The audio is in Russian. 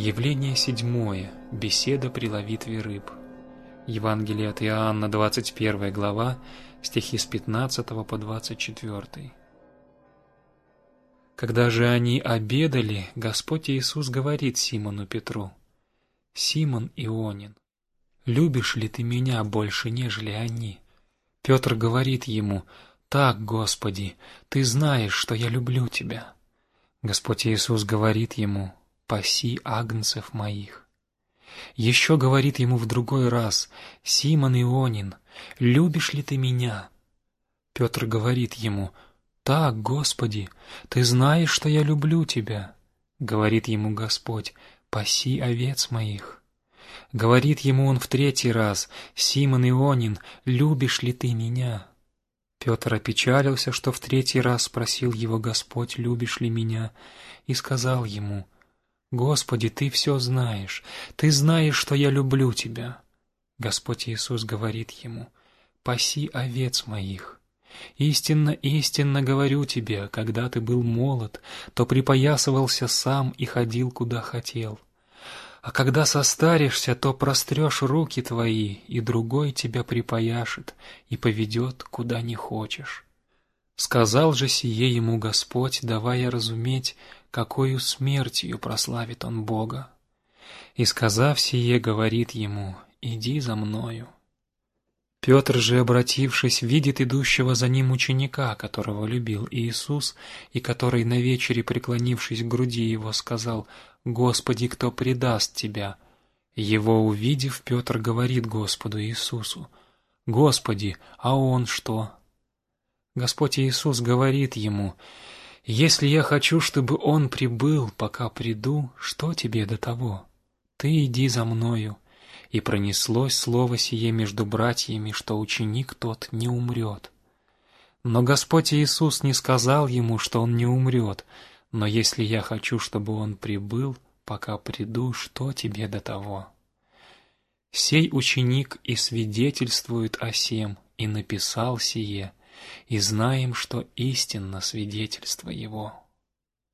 Явление 7. Беседа при ловитве рыб. Евангелие от Иоанна, 21 глава, стихи с 15 по 24. Когда же они обедали, Господь Иисус говорит Симону Петру: «Симон Ионин, любишь ли ты меня больше, нежели они?» Петр говорит ему: «Так, Господи, ты знаешь, что я люблю тебя». Господь Иисус говорит ему: «Паси агнцев моих». Еще говорит ему в другой раз: «Симон Ионин, любишь ли ты меня?» Петр говорит ему: «Так, Господи, ты знаешь, что я люблю тебя». Говорит ему Господь: «Паси овец моих». Говорит ему он в третий раз: «Симон Ионин, любишь ли ты меня?» Петр опечалился, что в третий раз спросил его Господь: «Любишь ли меня?» И сказал ему: «Господи, ты все знаешь, ты знаешь, что я люблю тебя». Господь Иисус говорит ему: «Паси овец моих. Истинно, истинно говорю тебе, когда ты был молод, то припоясывался сам и ходил, куда хотел. А когда состаришься, то прострешь руки твои, и другой тебя припояшет и поведет, куда не хочешь». Сказал же сие ему Господь, давая разуметь, какою смертью прославит он Бога. И, сказав сие, говорит ему: «Иди за мною». Петр же, обратившись, видит идущего за ним ученика, которого любил Иисус, и который на вечере, преклонившись к груди его, сказал: «Господи, кто предаст тебя?» Его увидев, Петр говорит Господу Иисусу: «Господи, а он что?» Господь Иисус говорит ему: «Если я хочу, чтобы он прибыл, пока приду, что тебе до того? Ты иди за мною». И пронеслось слово сие между братьями, что ученик тот не умрет. Но Господь Иисус не сказал ему, что он не умрет, но если я хочу, чтобы он прибыл, пока приду, что тебе до того? Сей ученик и свидетельствует о сем, и написал сие, и знаем, что истинно свидетельство его.